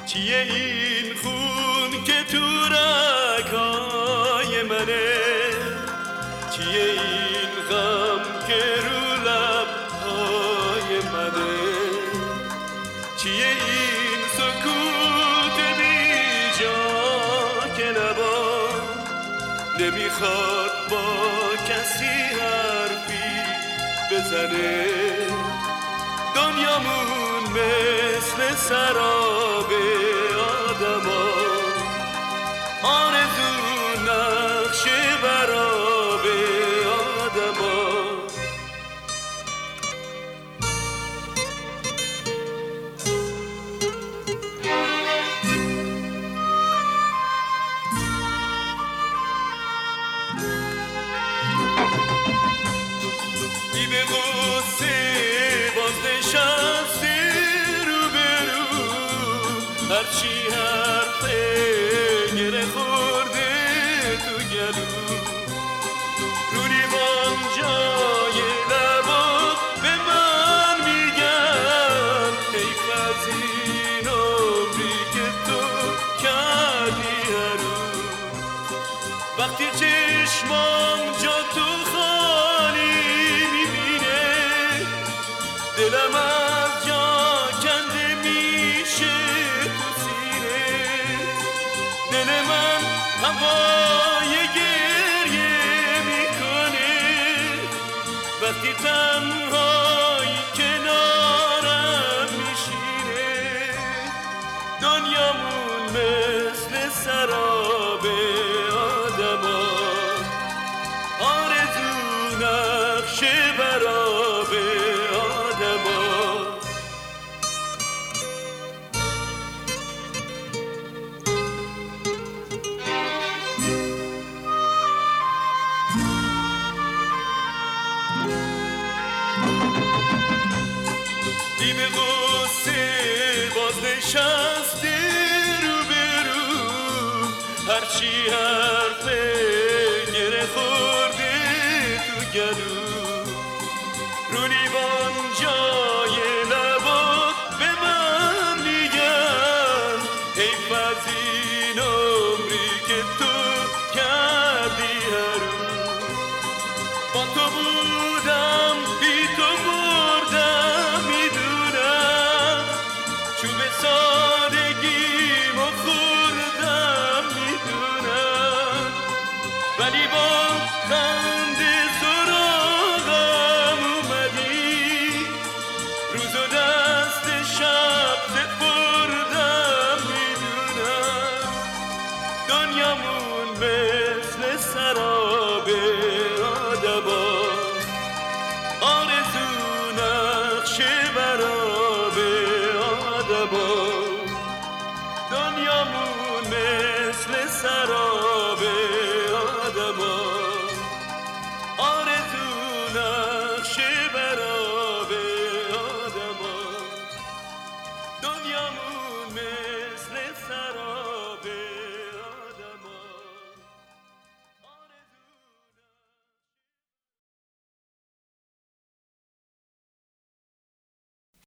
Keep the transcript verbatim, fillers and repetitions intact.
چیه این خون که تو رگ‌های منه؟ چیه این غم که رو لب‌های منه؟ چیه این سکوت بی جا که لبا نمیخواد با کسی حرفی بزنه؟ دنیامون مثل سراب آدما، آرزو نقش براب آدما. بی به غصه باز نشسته رو به رو، هرچی حرفه گره خورده تو گلو. رو لیوان جای لبات به من میگن حیف از این عمری که تو کردی هر روز. وقتی چشمام جا تو خالی میبینه، دلم از جا کنده میشه تو سینه. دل من هوای گریه میکنه وقتی تنهایی کنارم میشینه. دنیامون مثل سراب آدما، آرزو نقش براب آدما. بی به غصه باز نشسته رو به رو، هرچی حرفه گره خورده تو گلو. رو لیوان جای لبات به من میگن حیف از این عمری که تو کردی هر روز. با تو بودم بی تو مردم میدونم، چوب سادگیمو خوردم میدونم، ولی با